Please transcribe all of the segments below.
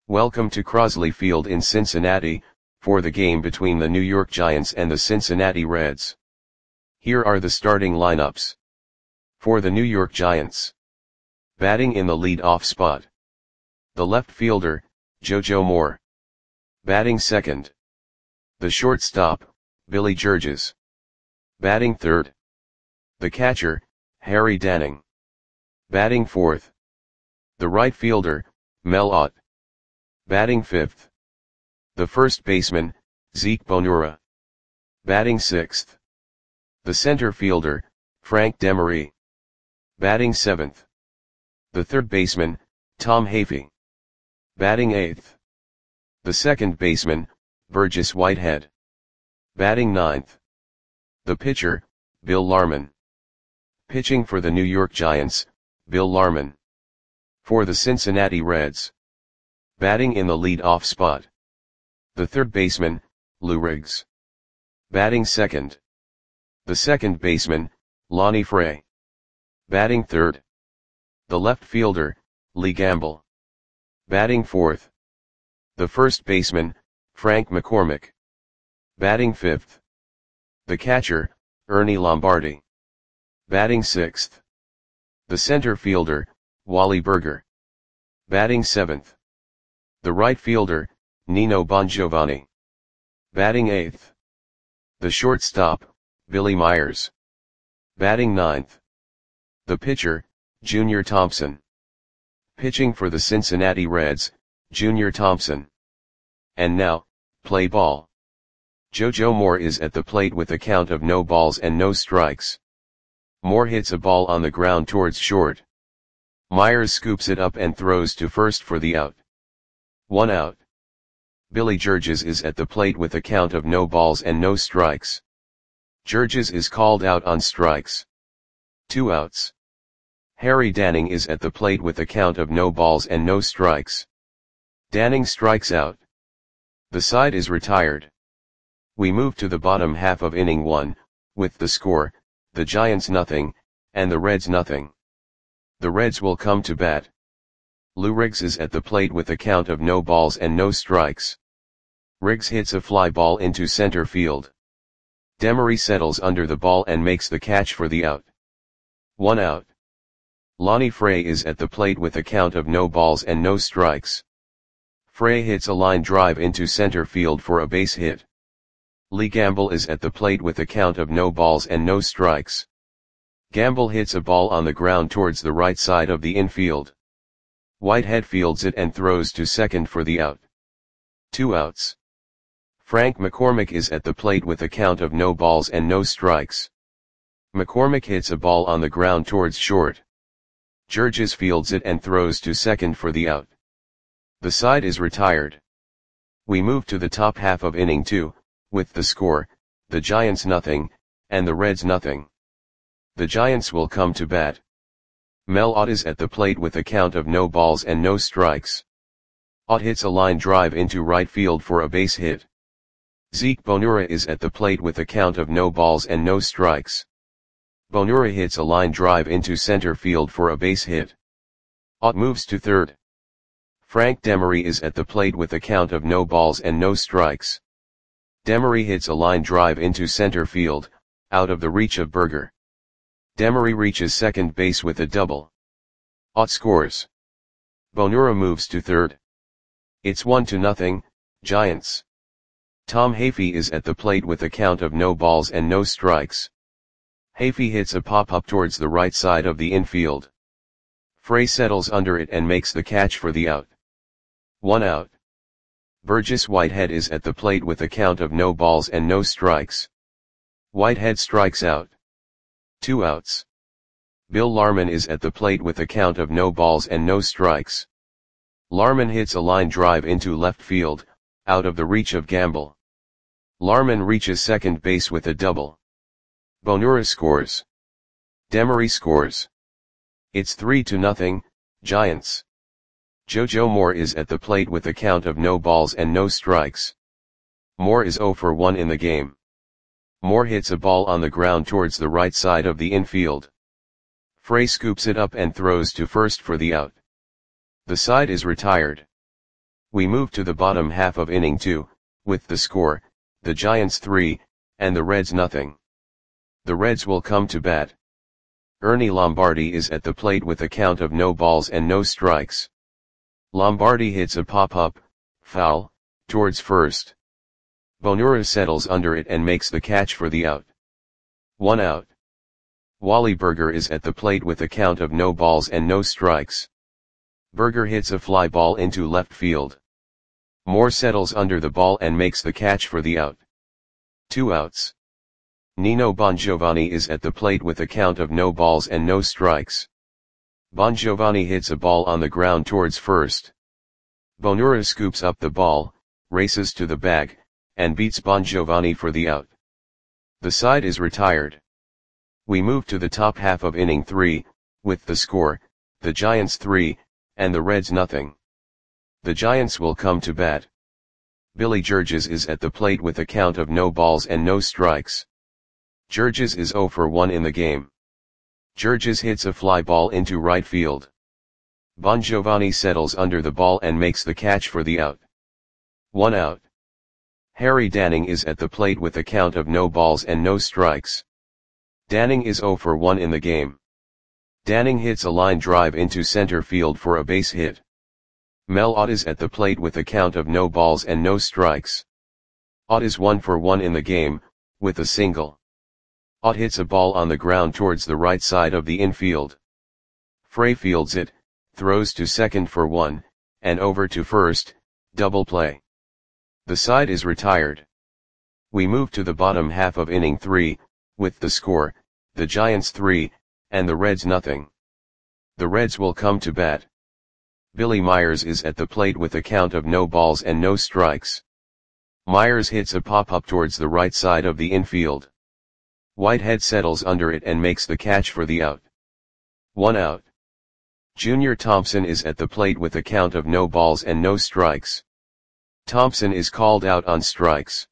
Welcome to Crosley Field in Cincinnati, for the game between the New York Giants and the Cincinnati Reds. Here are the starting lineups. For the New York Giants. Batting in the lead-off spot. The left fielder, JoJo Moore. Batting second. The shortstop, Billy Georges. Batting third. The catcher, Harry Danning. Batting fourth. The right fielder, Mel Ott. Batting fifth. The first baseman, Zeke Bonura. Batting sixth. The center fielder, Frank Demery. Batting seventh. The third baseman, Tom Hafey. Batting eighth. The second baseman, Burgess Whitehead. Batting ninth. The pitcher, Bill Larman. Pitching for the New York Giants, Bill Larman. For the Cincinnati Reds. Batting in the lead-off spot. The third baseman, Lou Riggs. Batting second. The second baseman, Lonnie Fray. Batting third. The left fielder, Lee Gamble. Batting fourth. The first baseman, Frank McCormick. Batting fifth. The catcher, Ernie Lombardi. Batting sixth. The center fielder, Wally Burger. Batting seventh. The right fielder, Nino Bongiovanni. Batting eighth. The shortstop, Billy Myers. Batting ninth. The pitcher, Junior Thompson. Pitching for the Cincinnati Reds, Junior Thompson. And now, play ball. JoJo Moore is at the plate with a count of no balls and no strikes. Moore hits a ball on the ground towards short. Myers scoops it up and throws to first for the out. 1 out. Billy Georges is at the plate with a count of no balls and no strikes. Georges is called out on strikes. 2 outs. Harry Danning is at the plate with a count of no balls and no strikes. Danning strikes out. The side is retired. We move to the bottom half of inning 1, with the score, the Giants nothing, and the Reds nothing. The Reds will come to bat. Lou Riggs is at the plate with a count of no balls and no strikes. Riggs hits a fly ball into center field. Demery settles under the ball and makes the catch for the out. 1 out. Lonnie Fray is at the plate with a count of no balls and no strikes. Fray hits a line drive into center field for a base hit. Lee Gamble is at the plate with a count of no balls and no strikes. Gamble hits a ball on the ground towards the right side of the infield. Whitehead fields it and throws to second for the out. 2 outs. Frank McCormick is at the plate with a count of no balls and no strikes. McCormick hits a ball on the ground towards short. Georges fields it and throws to second for the out. The side is retired. We move to the top half of inning 2, with the score, the Giants nothing, and the Reds nothing. The Giants will come to bat. Mel Ott is at the plate with a count of no balls and no strikes. Ott hits a line drive into right field for a base hit. Zeke Bonura is at the plate with a count of no balls and no strikes. Bonura hits a line drive into center field for a base hit. Ott moves to third. Frank Demery is at the plate with a count of no balls and no strikes. Demery hits a line drive into center field, out of the reach of Burger. Demery reaches second base with a double. Ott scores. Bonura moves to third. It's 1-0, Giants. Tom Hafey is at the plate with a count of no balls and no strikes. Hafey hits a pop-up towards the right side of the infield. Fray settles under it and makes the catch for the out. 1 out. Burgess Whitehead is at the plate with a count of no balls and no strikes. Whitehead strikes out. 2 outs. Bill Larman is at the plate with a count of no balls and no strikes. Larman hits a line drive into left field, out of the reach of Gamble. Larman reaches second base with a double. Bonura scores. Demery scores. It's 3-0, Giants. JoJo Moore is at the plate with a count of no balls and no strikes. Moore is 0 for 1 in the game. Moore hits a ball on the ground towards the right side of the infield. Fray scoops it up and throws to first for the out. The side is retired. We move to the bottom half of inning 2, with the score, the Giants 3, and the Reds nothing. The Reds will come to bat. Ernie Lombardi is at the plate with a count of no balls and no strikes. Lombardi hits a pop-up, foul, towards first. Bonura settles under it and makes the catch for the out. 1 out. Wally Berger is at the plate with a count of no balls and no strikes. Berger hits a fly ball into left field. Moore settles under the ball and makes the catch for the out. 2 outs. Nino Bongiovanni is at the plate with a count of no balls and no strikes. Bongiovanni hits a ball on the ground towards first. Bonura scoops up the ball, races to the bag, and beats Bongiovanni for the out. The side is retired. We move to the top half of inning 3, with the score, the Giants 3, and the Reds nothing. The Giants will come to bat. Billy Georges is at the plate with a count of no balls and no strikes. Georges is 0 for 1 in the game. Georges hits a fly ball into right field. Bongiovanni settles under the ball and makes the catch for the out. 1 out. Harry Danning is at the plate with a count of no balls and no strikes. Danning is 0 for 1 in the game. Danning hits a line drive into center field for a base hit. Mel Ott is at the plate with a count of no balls and no strikes. Ott is 1 for 1 in the game, with a single. Ott hits a ball on the ground towards the right side of the infield. Frey fields it, throws to second for 1, and over to first, double play. The side is retired. We move to the bottom half of inning 3, with the score, the Giants 3, and the Reds nothing. The Reds will come to bat. Billy Myers is at the plate with a count of no balls and no strikes. Myers hits a pop-up towards the right side of the infield. Whitehead settles under it and makes the catch for the out. 1 out. Junior Thompson is at the plate with a count of no balls and no strikes. Thompson is called out on strikes.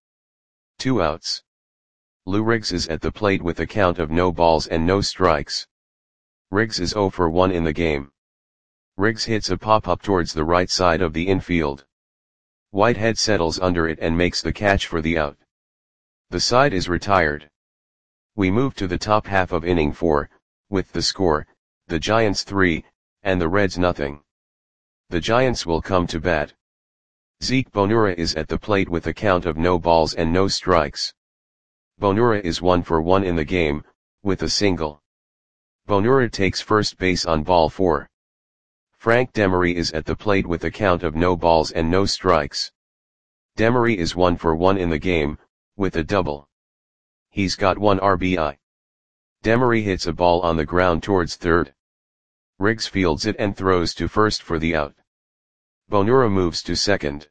2 outs. Lou Riggs is at the plate with a count of no balls and no strikes. Riggs is 0 for 1 in the game. Riggs hits a pop-up towards the right side of the infield. Whitehead settles under it and makes the catch for the out. The side is retired. We move to the top half of inning 4, with the score, the Giants 3, and the Reds nothing. The Giants will come to bat. Zeke Bonura is at the plate with a count of no balls and no strikes. Bonura is 1 for 1 in the game, with a single. Bonura takes first base on ball 4. Frank Demery is at the plate with a count of no balls and no strikes. Demery is 1 for 1 in the game, with a double. He's got 1 RBI. Demery hits a ball on the ground towards third. Riggs fields it and throws to first for the out. Bonura moves to second.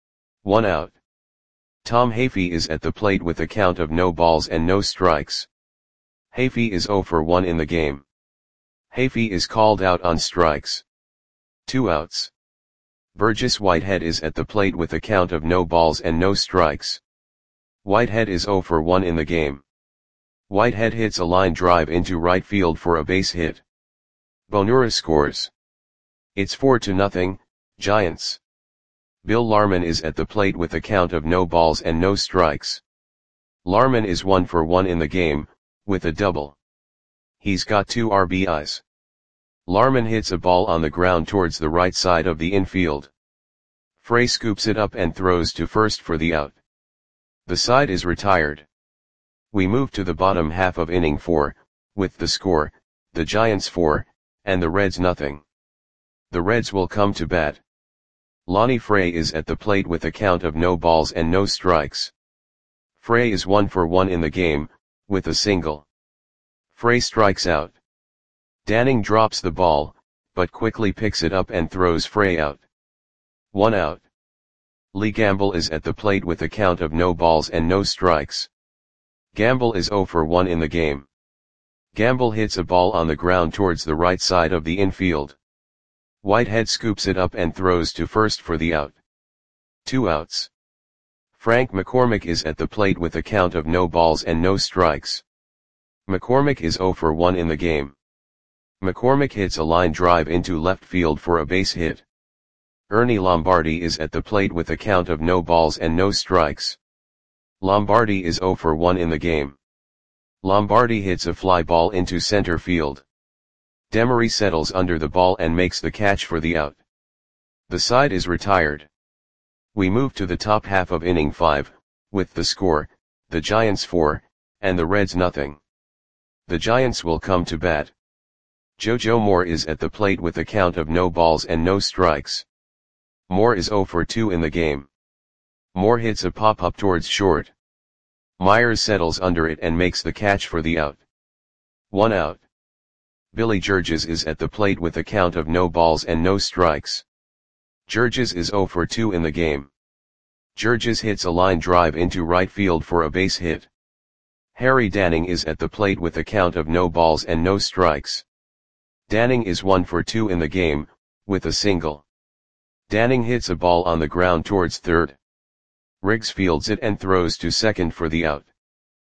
1 out. Tom Hafey is at the plate with a count of no balls and no strikes. Hafey is 0 for 1 in the game. Hafey is called out on strikes. 2 outs. Burgess Whitehead is at the plate with a count of no balls and no strikes. Whitehead is 0 for 1 in the game. Whitehead hits a line drive into right field for a base hit. Bonura scores. It's 4-0, Giants. Bill Larman is at the plate with a count of no balls and no strikes. Larman is 1 for 1 in the game, with a double. He's got 2 RBIs. Larman hits a ball on the ground towards the right side of the infield. Frey scoops it up and throws to first for the out. The side is retired. We move to the bottom half of inning 4, with the score, the Giants 4, and the Reds nothing. The Reds will come to bat. Lonnie Frey is at the plate with a count of no balls and no strikes. Frey is 1 for 1 in the game, with a single. Frey strikes out. Danning drops the ball, but quickly picks it up and throws Frey out. 1 out. Lee Gamble is at the plate with a count of no balls and no strikes. Gamble is 0 for 1 in the game. Gamble hits a ball on the ground towards the right side of the infield. Whitehead scoops it up and throws to first for the out. 2 outs. Frank McCormick is at the plate with a count of no balls and no strikes. McCormick is 0 for 1 in the game. McCormick hits a line drive into left field for a base hit. Ernie Lombardi is at the plate with a count of no balls and no strikes. Lombardi is 0 for 1 in the game. Lombardi hits a fly ball into center field. Demery settles under the ball and makes the catch for the out. The side is retired. We move to the top half of inning 5, with the score, the Giants 4, and the Reds nothing. The Giants will come to bat. JoJo Moore is at the plate with a count of no balls and no strikes. Moore is 0 for 2 in the game. Moore hits a pop-up towards short. Myers settles under it and makes the catch for the out. 1 out. Billy Georges is at the plate with a count of no balls and no strikes. Georges is 0 for 2 in the game. Georges hits a line drive into right field for a base hit. Harry Danning is at the plate with a count of no balls and no strikes. Danning is 1 for 2 in the game, with a single. Danning hits a ball on the ground towards third. Riggs fields it and throws to second for the out.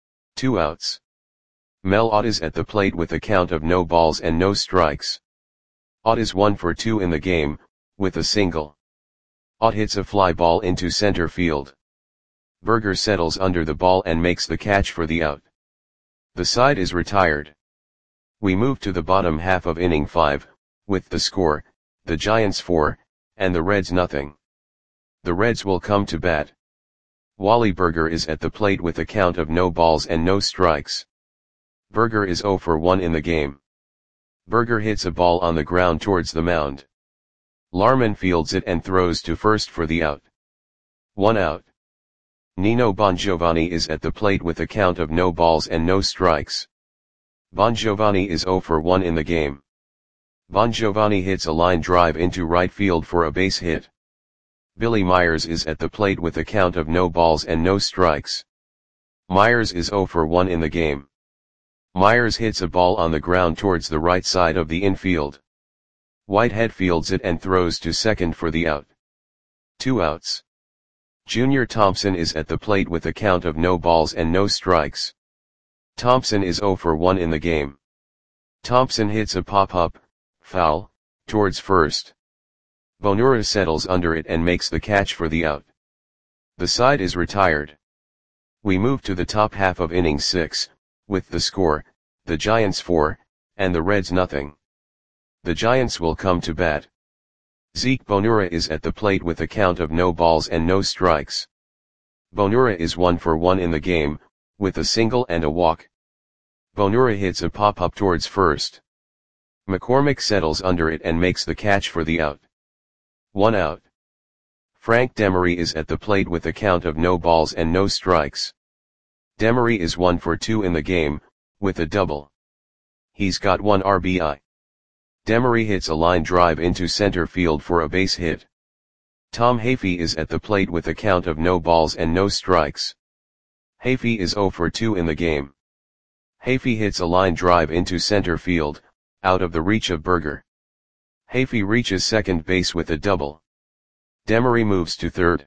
2 outs. Mel Ott is at the plate with a count of no balls and no strikes. Ott is 1 for 2 in the game, with a single. Ott hits a fly ball into center field. Berger settles under the ball and makes the catch for the out. The side is retired. We move to the bottom half of inning 5, with the score, the Giants 4, and the Reds nothing. The Reds will come to bat. Wally Berger is at the plate with a count of no balls and no strikes. Berger is 0 for 1 in the game. Berger hits a ball on the ground towards the mound. Larman fields it and throws to first for the out. 1 out. Nino Bongiovanni is at the plate with a count of no balls and no strikes. Bongiovanni is 0 for 1 in the game. Bongiovanni hits a line drive into right field for a base hit. Billy Myers is at the plate with a count of no balls and no strikes. Myers is 0 for 1 in the game. Myers hits a ball on the ground towards the right side of the infield. Whitehead fields it and throws to second for the out. 2 outs. Junior Thompson is at the plate with a count of no balls and no strikes. Thompson is 0 for 1 in the game. Thompson hits a pop-up, foul, towards first. Bonura settles under it and makes the catch for the out. The side is retired. We move to the top half of inning 6, with the score, the Giants 4, and the Reds nothing. The Giants will come to bat. Zeke Bonura is at the plate with a count of no balls and no strikes. Bonura is 1 for 1 in the game, with a single and a walk. Bonura hits a pop-up towards first. McCormick settles under it and makes the catch for the out. 1 out. Frank Demery is at the plate with a count of no balls and no strikes. Demery is 1 for 2 in the game, with a double. He's got 1 RBI. Demery hits a line drive into center field for a base hit. Tom Hafey is at the plate with a count of no balls and no strikes. Hafey is 0 for 2 in the game. Hafey hits a line drive into center field, out of the reach of Berger. Hafey reaches second base with a double. Demery moves to third.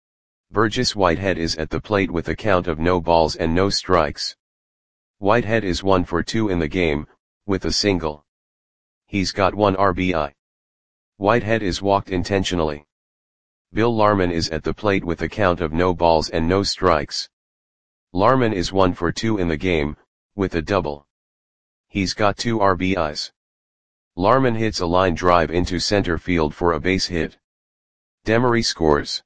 Burgess Whitehead is at the plate with a count of no balls and no strikes. Whitehead is 1 for 2 in the game, with a single. He's got 1 RBI. Whitehead is walked intentionally. Bill Larman is at the plate with a count of no balls and no strikes. Larman is 1 for 2 in the game, with a double. He's got 2 RBIs. Larman hits a line drive into center field for a base hit. Demery scores.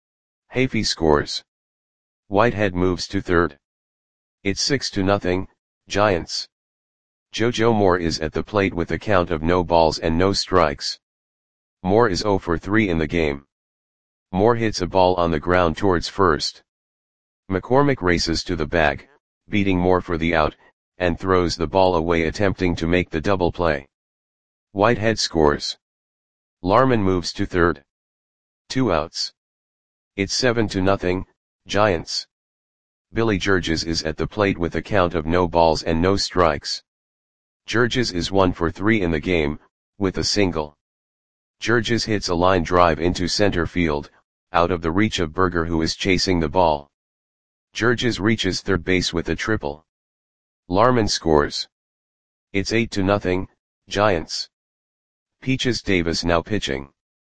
Hafey scores. Whitehead moves to third. It's 6-0, Giants. JoJo Moore is at the plate with a count of no balls and no strikes. Moore is 0 for 3 in the game. Moore hits a ball on the ground towards first. McCormick races to the bag, beating Moore for the out, and throws the ball away attempting to make the double play. Whitehead scores. Larman moves to third. 2 outs. It's 7-0, Giants. Billy Georges is at the plate with a count of no balls and no strikes. Georges is 1 for 3 in the game, with a single. Georges hits a line drive into center field, out of the reach of Berger who is chasing the ball. Georges reaches third base with a triple. Larman scores. It's 8-0, Giants. Peaches Davis now pitching.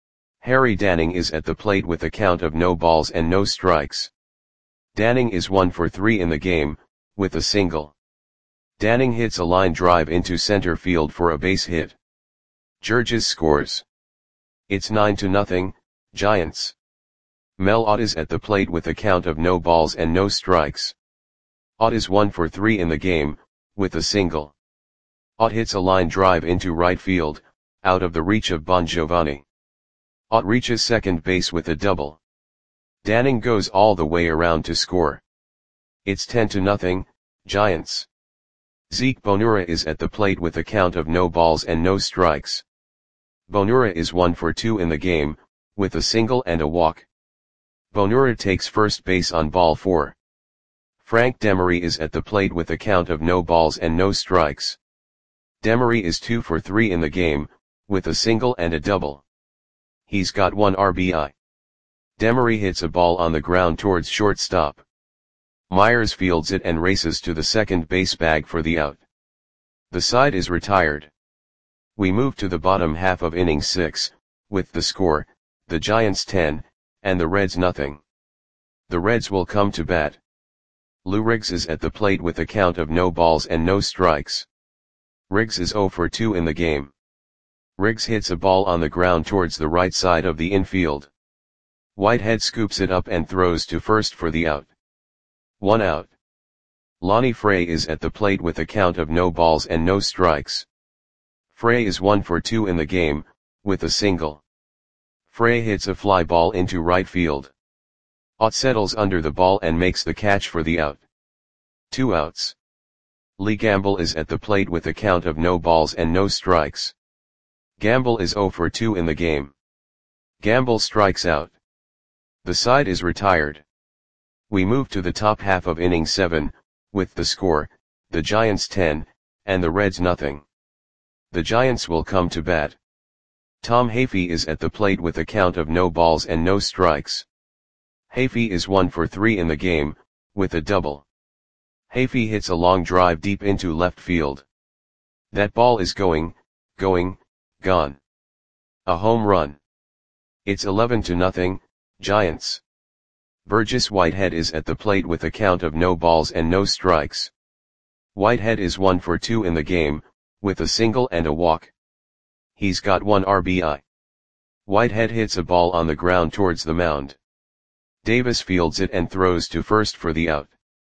Harry Danning is at the plate with a count of no balls and no strikes. Danning is 1 for 3 in the game, with a single. Danning hits a line drive into center field for a base hit. Georges scores. It's 9-0, Giants. Mel Ott is at the plate with a count of no balls and no strikes. Ott is 1 for 3 in the game, with a single. Ott hits a line drive into right field, out of the reach of Bon Giovanni. Ott reaches second base with a double. Danning goes all the way around to score. It's 10-0, Giants. Zeke Bonura is at the plate with a count of no balls and no strikes. Bonura is 1 for 2 in the game, with a single and a walk. Bonura takes first base on ball 4. Frank Demery is at the plate with a count of no balls and no strikes. Demery is 2 for 3 in the game, with a single and a double. He's got 1 RBI. Demery hits a ball on the ground towards shortstop. Myers fields it and races to the second base bag for the out. The side is retired. We move to the bottom half of inning 6, with the score, the Giants 10, and the Reds nothing. The Reds will come to bat. Lou Riggs is at the plate with a count of no balls and no strikes. Riggs is 0 for 2 in the game. Riggs hits a ball on the ground towards the right side of the infield. Whitehead scoops it up and throws to first for the out. 1 out. Lonnie Frey is at the plate with a count of no balls and no strikes. Frey is 1 for 2 in the game, with a single. Frey hits a fly ball into right field. Ott settles under the ball and makes the catch for the out. 2 outs. Lee Gamble is at the plate with a count of no balls and no strikes. Gamble is 0 for 2 in the game. Gamble strikes out. The side is retired. We move to the top half of inning 7, with the score, the Giants 10, and the Reds nothing. The Giants will come to bat. Tom Hafey is at the plate with a count of no balls and no strikes. Hafey is 1 for 3 in the game, with a double. Hafey hits a long drive deep into left field. That ball is gone. A home run. It's 11-0, Giants. Burgess Whitehead is at the plate with a count of no balls and no strikes. Whitehead is 1 for 2 in the game, with a single and a walk. He's got 1 RBI. Whitehead hits a ball on the ground towards the mound. Davis fields it and throws to first for the out.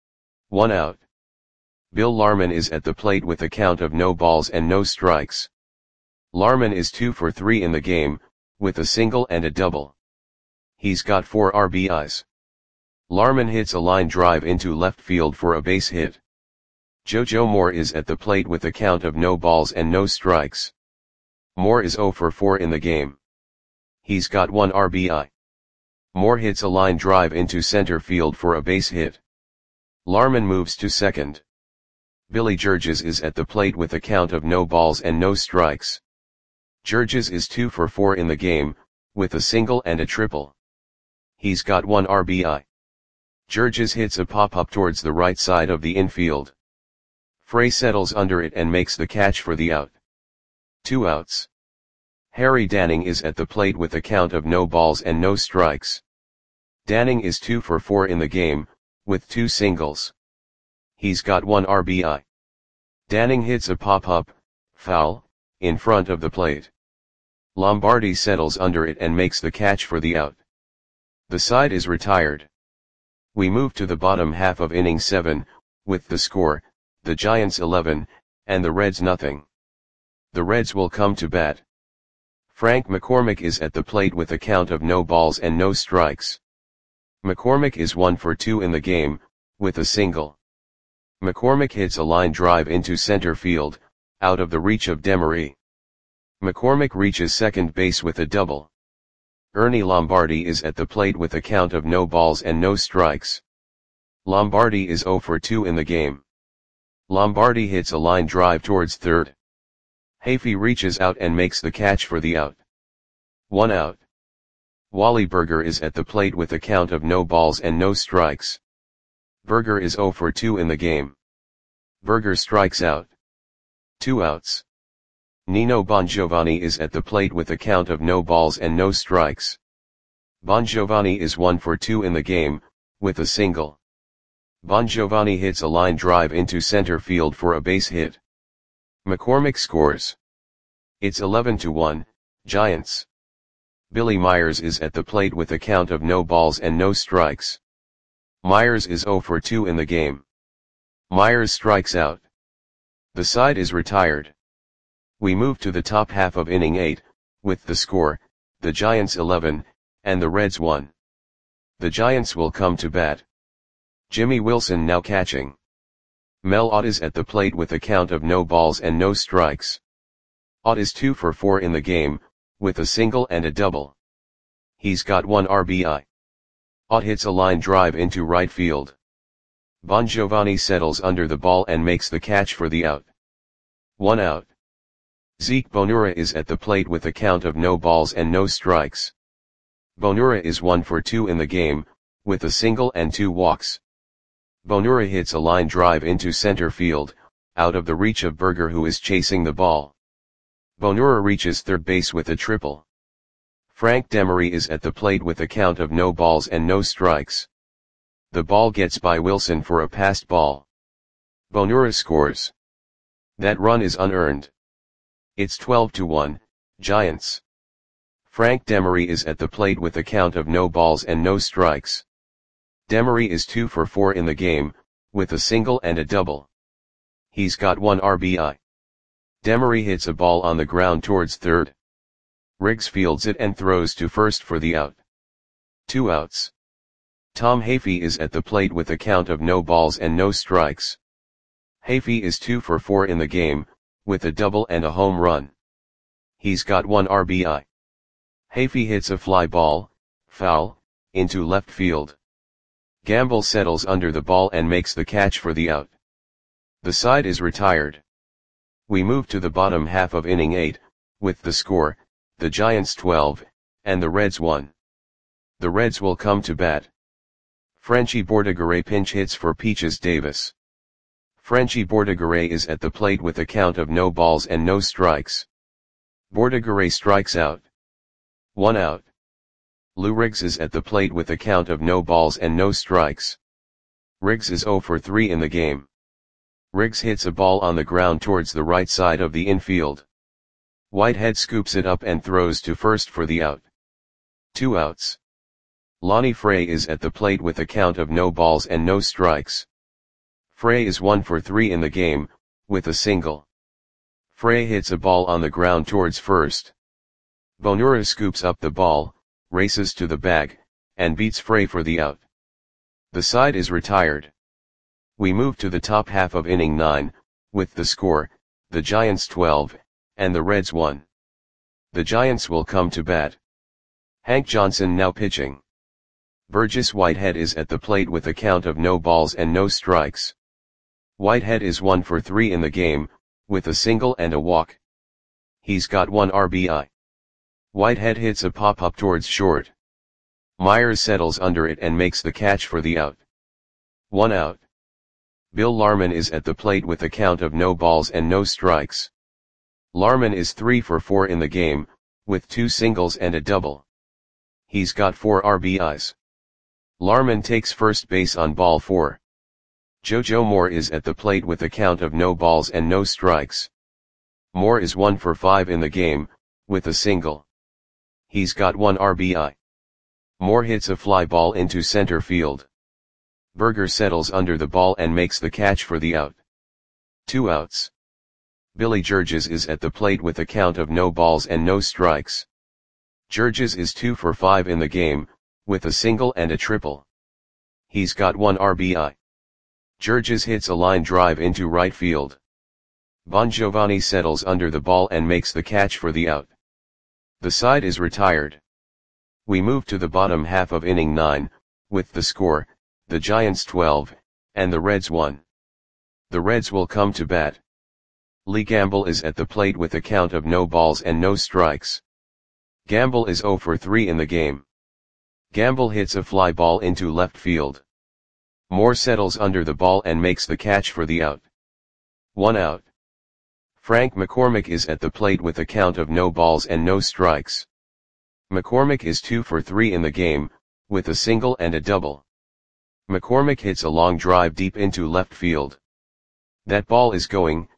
1 out. Bill Larman is at the plate with a count of no balls and no strikes. Larman is 2 for 3 in the game, with a single and a double. He's got 4 RBIs. Larman hits a line drive into left field for a base hit. JoJo Moore is at the plate with a count of no balls and no strikes. Moore is 0 for 4 in the game. He's got 1 RBI. Moore hits a line drive into center field for a base hit. Larman moves to second. Billy Georges is at the plate with a count of no balls and no strikes. Georges is 2 for 4 in the game, with a single and a triple. He's got 1 RBI. Georges hits a pop-up towards the right side of the infield. Frey settles under it and makes the catch for the out. 2 outs. Harry Danning is at the plate with a count of no balls and no strikes. Danning is 2 for 4 in the game, with 2 singles. He's got 1 RBI. Danning hits a pop-up, foul, in front of the plate. Lombardi settles under it and makes the catch for the out. The side is retired. We move to the bottom half of inning 7, with the score, the Giants 11, and the Reds nothing. The Reds will come to bat. Frank McCormick is at the plate with a count of no balls and no strikes. McCormick is 1 for 2 in the game, with a single. McCormick hits a line drive into center field, out of the reach of Demery. McCormick reaches second base with a double. Ernie Lombardi is at the plate with a count of no balls and no strikes. Lombardi is 0 for 2 in the game. Lombardi hits a line drive towards third. Hafey reaches out and makes the catch for the out. 1 out. Wally Berger is at the plate with a count of no balls and no strikes. Berger is 0 for 2 in the game. Berger strikes out. 2 outs. Nino Bongiovanni is at the plate with a count of no balls and no strikes. Bongiovanni is 1 for 2 in the game, with a single. Bongiovanni hits a line drive into center field for a base hit. McCormick scores. It's 11-1, Giants. Billy Myers is at the plate with a count of no balls and no strikes. Myers is 0 for 2 in the game. Myers strikes out. The side is retired. We move to the top half of inning 8, with the score, the Giants 11, and the Reds 1. The Giants will come to bat. Jimmy Wilson now catching. Mel Ott is at the plate with a count of no balls and no strikes. Ott is 2 for 4 in the game, with a single and a double. He's got 1 RBI. Ott hits a line drive into right field. Bongiovanni settles under the ball and makes the catch for the out. 1 out. Zeke Bonura is at the plate with a count of no balls and no strikes. Bonura is 1 for 2 in the game, with a single and 2 walks. Bonura hits a line drive into center field, out of the reach of Berger, who is chasing the ball. Bonura reaches third base with a triple. Frank Demery is at the plate with a count of no balls and no strikes. The ball gets by Wilson for a passed ball. Bonura scores. That run is unearned. It's 12-1, Giants. Frank Demery is at the plate with a count of no balls and no strikes. Demery is 2 for 4 in the game, with a single and a double. He's got 1 RBI. Demery hits a ball on the ground towards third. Riggs fields it and throws to first for the out. 2 outs. Tom Hafey is at the plate with a count of no balls and no strikes. Hafey is 2 for 4 in the game, with a double and a home run. He's got 1 RBI. Hafey hits a fly ball, foul, into left field. Gamble settles under the ball and makes the catch for the out. The side is retired. We move to the bottom half of inning 8, with the score, the Giants 12, and the Reds 1. The Reds will come to bat. Frenchy Bordegaray pinch hits for Peaches Davis. Frenchy Bordegaray is at the plate with a count of no balls and no strikes. Bordegaray strikes out. 1 out. Lou Riggs is at the plate with a count of no balls and no strikes. Riggs is 0 for 3 in the game. Riggs hits a ball on the ground towards the right side of the infield. Whitehead scoops it up and throws to first for the out. 2 outs. Lonnie Frey is at the plate with a count of no balls and no strikes. Frey is 1 for 3 in the game, with a single. Frey hits a ball on the ground towards first. Bonura scoops up the ball, races to the bag, and beats Frey for the out. The side is retired. We move to the top half of inning 9, with the score, the Giants 12, and the Reds 1. The Giants will come to bat. Hank Johnson now pitching. Burgess Whitehead is at the plate with a count of no balls and no strikes. Whitehead is 1 for 3 in the game, with a single and a walk. He's got 1 RBI. Whitehead hits a pop-up towards short. Myers settles under it and makes the catch for the out. 1 out. Bill Larman is at the plate with a count of no balls and no strikes. Larman is 3 for 4 in the game, with 2 singles and a double. He's got 4 RBIs. Larman takes first base on ball 4. JoJo Moore is at the plate with a count of no balls and no strikes. Moore is 1 for 5 in the game, with a single. He's got 1 RBI. Moore hits a fly ball into center field. Berger settles under the ball and makes the catch for the out. 2 outs. Billy Georges is at the plate with a count of no balls and no strikes. Georges is 2 for 5 in the game, with a single and a triple. He's got 1 RBI. Georges hits a line drive into right field. Bongiovanni settles under the ball and makes the catch for the out. The side is retired. We move to the bottom half of inning 9, with the score, the Giants 12, and the Reds 1. The Reds will come to bat. Lee Gamble is at the plate with a count of no balls and no strikes. Gamble is 0 for 3 in the game. Gamble hits a fly ball into left field. Moore settles under the ball and makes the catch for the out. 1 out. Frank McCormick is at the plate with a count of no balls and no strikes. McCormick is 2 for 3 in the game, with a single and a double. McCormick hits a long drive deep into left field. That ball is gone.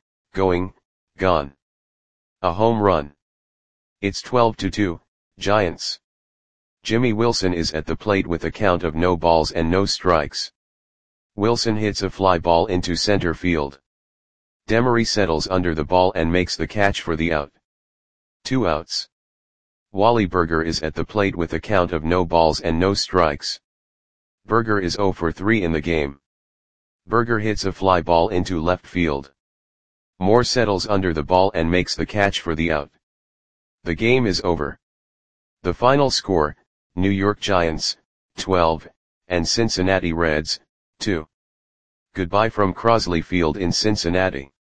A home run. It's 12-2, Giants. Jimmy Wilson is at the plate with a count of no balls and no strikes. Wilson hits a fly ball into center field. Demery settles under the ball and makes the catch for the out. 2 outs. Wally Burger is at the plate with a count of no balls and no strikes. Burger is 0 for 3 in the game. Burger hits a fly ball into left field. Moore settles under the ball and makes the catch for the out. The game is over. The final score, New York Giants, 12, and Cincinnati Reds, 2. Goodbye from Crosley Field in Cincinnati.